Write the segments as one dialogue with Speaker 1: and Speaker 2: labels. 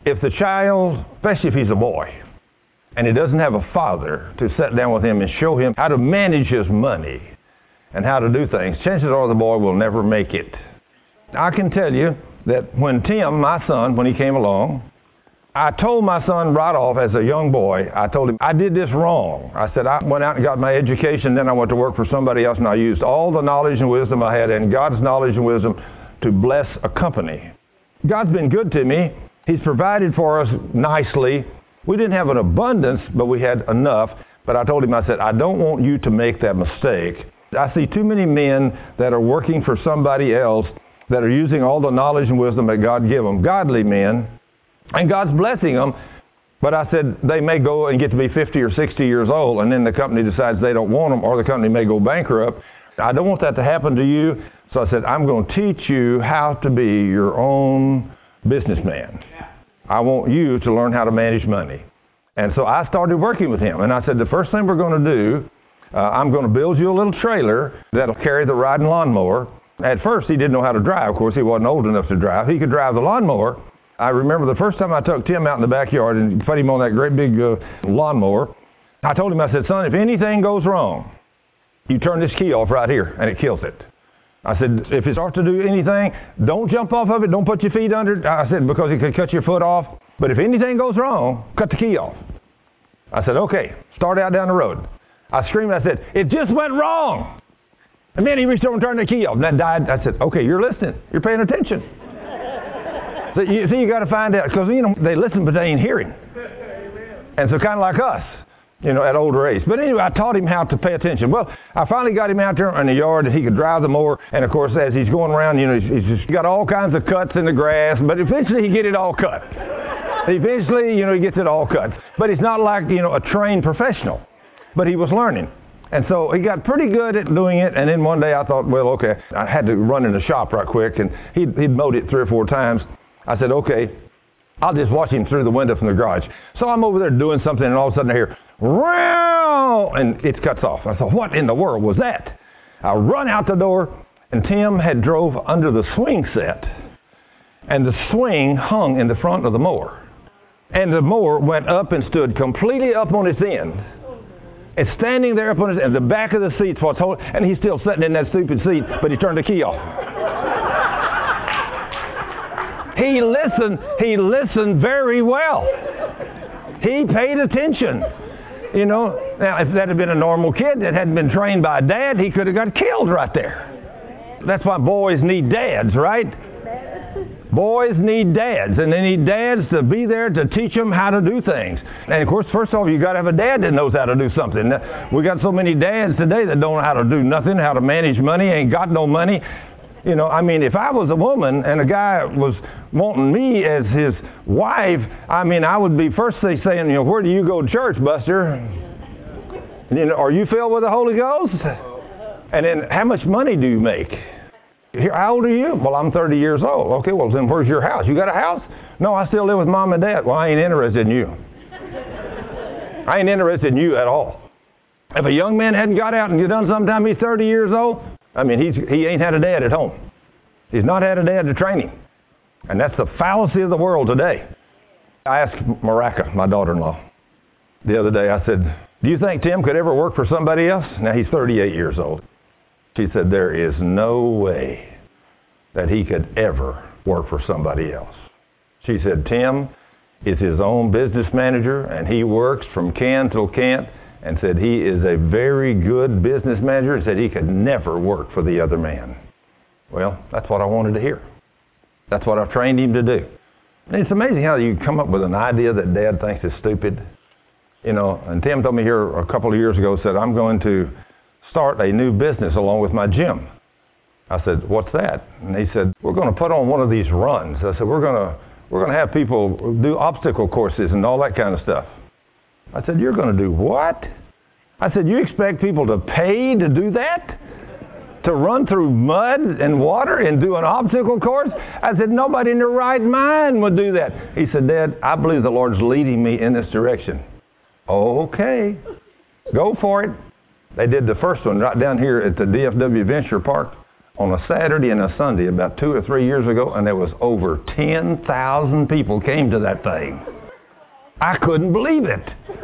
Speaker 1: if the child, especially if he's a boy, and he doesn't have a father to sit down with him and show him how to manage his money and how to do things, chances are the boy will never make it. I can tell you that when Tim, my son, when he came along, I told my son right off as a young boy, I told him, I did this wrong. I said, I went out and got my education, then I went to work for somebody else, and I used all the knowledge and wisdom I had and God's knowledge and wisdom to bless a company. God's been good to me. He's provided for us nicely. We didn't have an abundance, but we had enough. But I told him, I said, I don't want you to make that mistake. I see too many men that are working for somebody else that are using all the knowledge and wisdom that God gave them, godly men, and God's blessing them. But I said, they may go and get to be 50 or 60 years old, and then the company decides they don't want them, or the company may go bankrupt. I don't want that to happen to you. So I said, I'm going to teach you how to be your own businessman. I want you to learn how to manage money. And so I started working with him. And I said, the first thing we're going to do, I'm going to build you a little trailer that'll carry the riding lawnmower. At first, he didn't know how to drive. Of course, he wasn't old enough to drive. He could drive the lawnmower. I remember the first time I took Tim out in the backyard and put him on that great big lawnmower. I told him, I said, son, if anything goes wrong, you turn this key off right here, and it kills it. I said, if it starts to do anything, don't jump off of it. Don't put your feet under it. I said, because it could cut your foot off. But if anything goes wrong, cut the key off. I said, okay, start out down the road. I screamed, I said, it just went wrong. And then he reached over and turned the key off, and that died. I said, okay, you're listening. You're paying attention. So you got to find out, because, they listen, but they ain't hearing. And so kind of like us, at older age. But anyway, I taught him how to pay attention. Well, I finally got him out there in the yard that he could drive the mower. And of course, as he's going around, he's just got all kinds of cuts in the grass. But eventually he get it all cut. Eventually, he gets it all cut. But he's not like, a trained professional. But he was learning. And so he got pretty good at doing it. And then one day I thought, well, okay, I had to run in the shop right quick. And he'd mowed it 3 or 4 times. I said, okay, I'll just watch him through the window from the garage. So I'm over there doing something, and all of a sudden I hear, "Row!" and it cuts off. I thought, what in the world was that? I run out the door, and Tim had drove under the swing set, and the swing hung in the front of the mower. And the mower went up and stood completely up on its end. It's standing there up on its end. The back of the seat's what's holding, and he's still sitting in that stupid seat, but he turned the key off. He listened very well. He paid attention. Now, if that had been a normal kid that hadn't been trained by dad, he could have got killed right there. That's why boys need dads, right? Boys need dads, and they need dads to be there to teach them how to do things. And of course, first of all, you got to have a dad that knows how to do something. We got so many dads today that don't know how to do nothing, how to manage money, ain't got no money. If I was a woman and a guy was wanting me as his wife, I would be first thing saying, where do you go to church, Buster? Are you filled with the Holy Ghost? And then, how much money do you make? How old are you? Well, I'm 30 years old. Okay, well, then where's your house? You got a house? No, I still live with mom and dad. Well, I ain't interested in you. I ain't interested in you at all. If a young man hadn't got out and done sometime he's 30 years old, he ain't had a dad at home. He's not had a dad to train him. And that's the fallacy of the world today. I asked Maraca, my daughter-in-law, the other day, I said, do you think Tim could ever work for somebody else? Now, he's 38 years old. She said, there is no way that he could ever work for somebody else. She said, Tim is his own business manager, and he works from can till can't, and said he is a very good business manager, and said he could never work for the other man. Well, that's what I wanted to hear. That's what I've trained him to do. And it's amazing how you come up with an idea that Dad thinks is stupid. And Tim told me here a couple of years ago, said, I'm going to start a new business along with my gym. I said, what's that? And he said, we're going to put on one of these runs. I said, we're going to have people do obstacle courses and all that kind of stuff. I said, you're going to do what? I said, you expect people to pay to do that? To run through mud and water and do an obstacle course? I said, nobody in their right mind would do that. He said, Dad, I believe the Lord's leading me in this direction. Okay, go for it. They did the first one right down here at the DFW Venture Park. on a Saturday and a Sunday about 2 or 3 years ago, and there was over 10,000 people came to that thing. I couldn't believe it.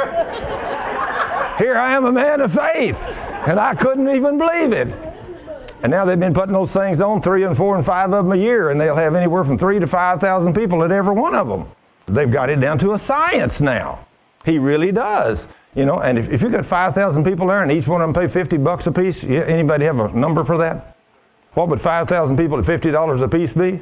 Speaker 1: Here I am, a man of faith, and I couldn't even believe it. And now they've been putting those things on, 3 and 4 and 5 of them a year, and they'll have anywhere from 3,000 to 5,000 people at every one of them. They've got it down to a science now. He really does. You know, and if you've got 5,000 people there and each one of them pay $50 a piece, anybody have a number for that? What would 5,000 people at $50 a piece be?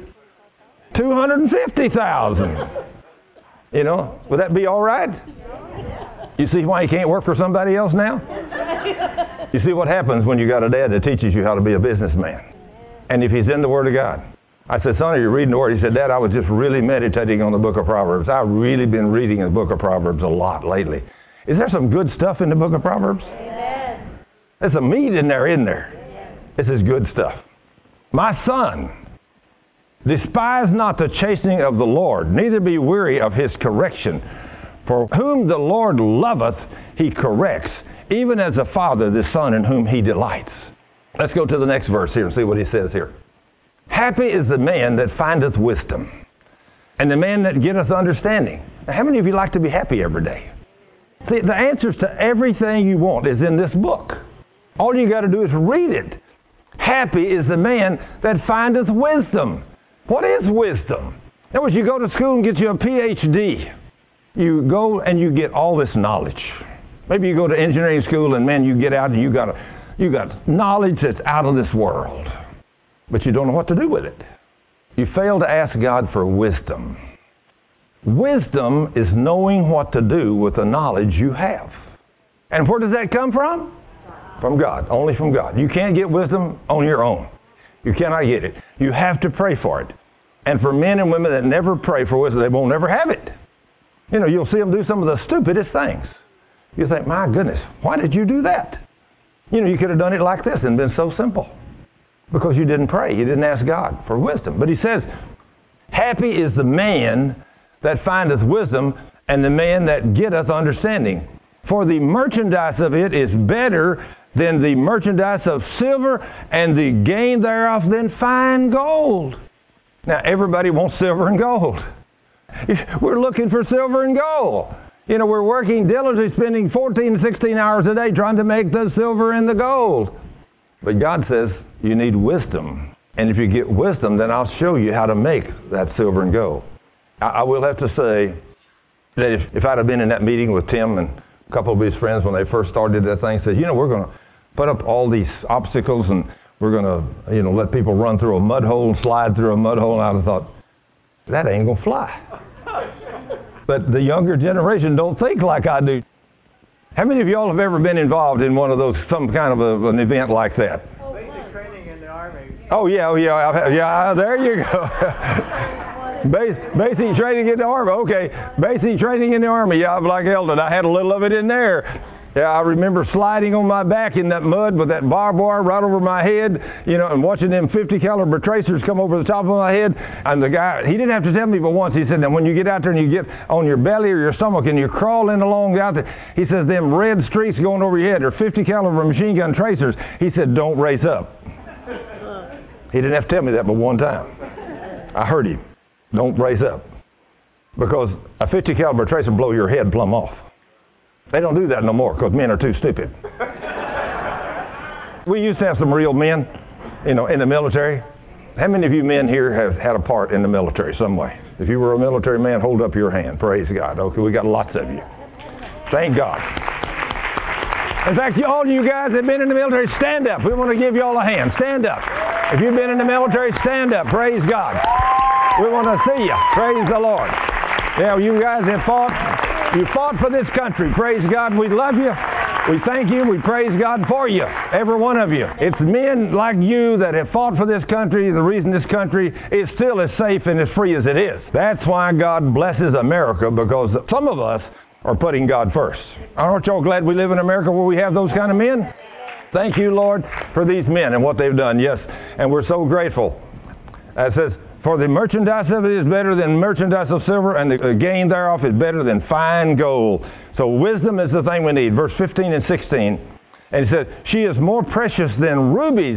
Speaker 1: 250,000. You know, would that be all right? You see why you can't work for somebody else now? You see what happens when you got a dad that teaches you how to be a businessman. And if he's in the Word of God. I said, son, are you reading the Word? He said, Dad, I was just really meditating on the book of Proverbs. I've really been reading the book of Proverbs a lot lately. Is there some good stuff in the book of Proverbs? Amen. There's some meat in there, isn't there? Yes. This is good stuff. My son, despise not the chastening of the Lord, neither be weary of his correction. For whom the Lord loveth, he corrects, even as a father the son in whom he delights. Let's go to the next verse here and see what he says here. Happy is the man that findeth wisdom, and the man that getteth understanding. Now, how many of you like to be happy every day? See, the answers to everything you want is in this book. All you got to do is read it. Happy is the man that findeth wisdom. What is wisdom? In other words, you go to school and get you a PhD. You go and you get all this knowledge. Maybe you go to engineering school and, man, you get out and you got knowledge that's out of this world. But you don't know what to do with it. You fail to ask God for wisdom. Wisdom is knowing what to do with the knowledge you have. And where does that come from? From God. Only from God. You can't get wisdom on your own. You cannot get it. You have to pray for it. And for men and women that never pray for wisdom, they won't never have it. You know, you'll see them do some of the stupidest things. You think, my goodness, why did you do that? You know, you could have done it like this and been so simple. Because you didn't pray. You didn't ask God for wisdom. But he says, happy is the man that findeth wisdom, and the man that getteth understanding. For the merchandise of it is better than the merchandise of silver, and the gain thereof than fine gold. Now, everybody wants silver and gold. We're looking for silver and gold. You know, we're working diligently, spending 14 to 16 hours a day trying to make the silver and the gold. But God says, you need wisdom. And if you get wisdom, then I'll show you how to make that silver and gold. I will have to say that if I'd have been in that meeting with Tim and a couple of his friends when they first started that thing, said, you know, we're going to put up all these obstacles and we're going to, you know, let people run through a mud hole and slide through a mud hole. And I thought, that ain't going to fly. But the younger generation don't think like I do. How many of y'all have ever been involved in one of those, some kind of an event like that?
Speaker 2: Basic training in the Army.
Speaker 1: Oh, yeah, there you go. Basic training in the Army. Okay, basic training in the Army. Yeah, I'm like Eldon. I had a little of it in there. Yeah, I remember sliding on my back in that mud with that barbed wire right over my head, you know, and watching them 50 caliber tracers come over the top of my head. And the guy, he didn't have to tell me but once. He said, now when you get out there and you get on your belly or your stomach and you're crawling along out there, he says, them red streaks going over your head are 50 caliber machine gun tracers. He said, don't race up. He didn't have to tell me that but one time. I heard him. Don't raise up. Because a 50 caliber tracer will blow your head plumb off. They don't do that no more because men are too stupid. We used to have some real men, you know, in the military. How many of you men here have had a part in the military some way? If you were a military man, hold up your hand. Praise God. Okay, we got lots of you. Thank God. In fact, all you guys that have been in the military, stand up. We want to give you all a hand. Stand up. If you've been in the military, stand up. Praise God. We want to see you. Praise the Lord. Yeah, you guys have fought. You fought for this country. Praise God. We love you. We thank you. We praise God for you. Every one of you. It's men like you that have fought for this country. The reason this country is still as safe and as free as it is. That's why God blesses America, because some of us are putting God first. Aren't y'all glad we live in America where we have those kind of men? Thank you, Lord, for these men and what they've done. Yes, and we're so grateful. It says, for the merchandise of it is better than merchandise of silver, and the gain thereof is better than fine gold. So wisdom is the thing we need. Verse 15 and 16. And he said, she is more precious than rubies,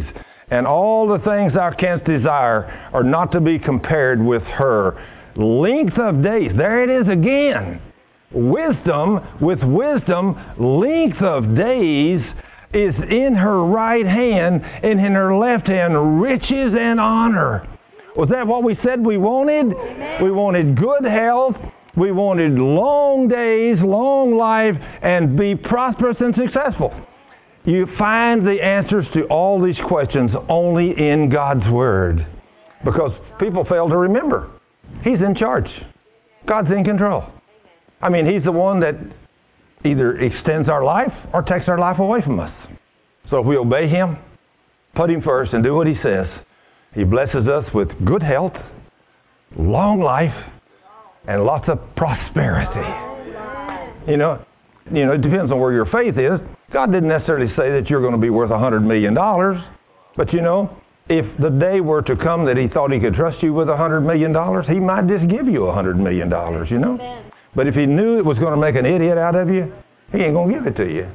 Speaker 1: and all the things thou canst desire are not to be compared with her. Length of days, there it is again. Wisdom with wisdom, length of days is in her right hand, and in her left hand riches and honor. Was that what we said we wanted? Amen. We wanted good health. We wanted long days, long life, and be prosperous and successful. You find the answers to all these questions only in God's Word, because people fail to remember. He's in charge. God's in control. I mean, He's the one that either extends our life or takes our life away from us. So if we obey Him, put Him first, and do what He says, He blesses us with good health, long life, and lots of prosperity. You know, it depends on where your faith is. God didn't necessarily say that you're going to be worth $100 million. But if the day were to come that He thought He could trust you with $100 million, He might just give you $100 million, But if He knew it was going to make an idiot out of you, He ain't going to give it to you.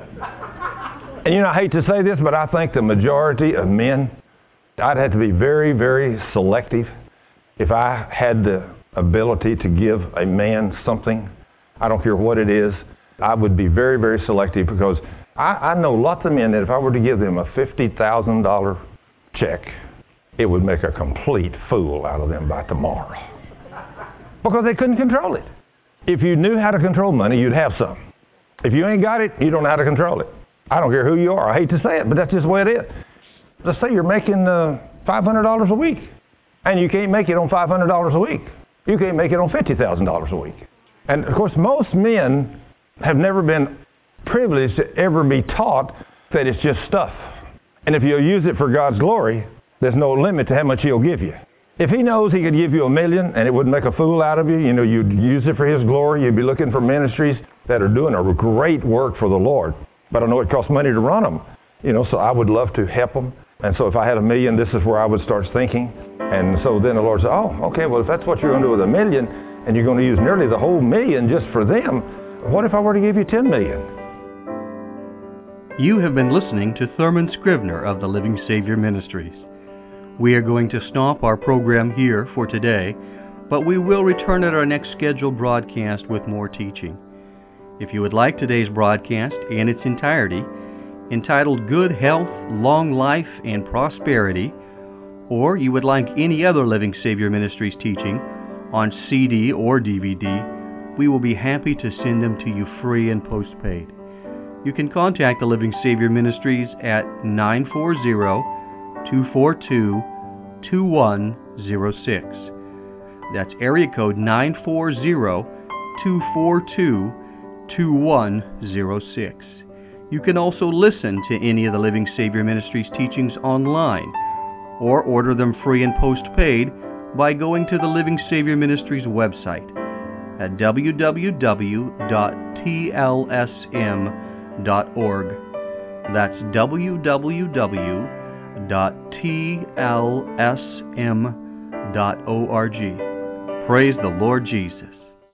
Speaker 1: And I hate to say this, but I think the majority of men, I'd have to be very, very selective. If I had the ability to give a man something, I don't care what it is, I would be very, very selective, because I know lots of men that if I were to give them a $50,000 check, it would make a complete fool out of them by tomorrow. Because they couldn't control it. If you knew how to control money, you'd have some. If you ain't got it, you don't know how to control it. I don't care who you are. I hate to say it, but that's just the way it is. Let's say you're making $500 a week, and you can't make it on $500 a week. You can't make it on $50,000 a week. And, of course, most men have never been privileged to ever be taught that it's just stuff. And if you'll use it for God's glory, there's no limit to how much He'll give you. If He knows He could give you $1 million and it wouldn't make a fool out of you, you'd use it for His glory. You'd be looking for ministries that are doing a great work for the Lord. But I know it costs money to run them, so I would love to help them. And so if I had $1 million, this is where I would start thinking. And so then the Lord said, oh, okay, well, if that's what you're going to do with $1 million, and you're going to use nearly the whole $1 million just for them, what if I were to give you $10 million?
Speaker 3: You have been listening to Thurman Scrivener of the Living Savior Ministries. We are going to stop our program here for today, but we will return at our next scheduled broadcast with more teaching. If you would like today's broadcast in its entirety, entitled Good Health, Long Life, and Prosperity, or you would like any other Living Savior Ministries teaching on CD or DVD, we will be happy to send them to you free and postpaid. You can contact the Living Savior Ministries at 940-242-2106. That's area code 940-242-2106. You can also listen to any of the Living Savior Ministries teachings online, or order them free and postpaid by going to the Living Savior Ministries website at www.tlsm.org. That's www.tlsm.org. Praise the Lord Jesus.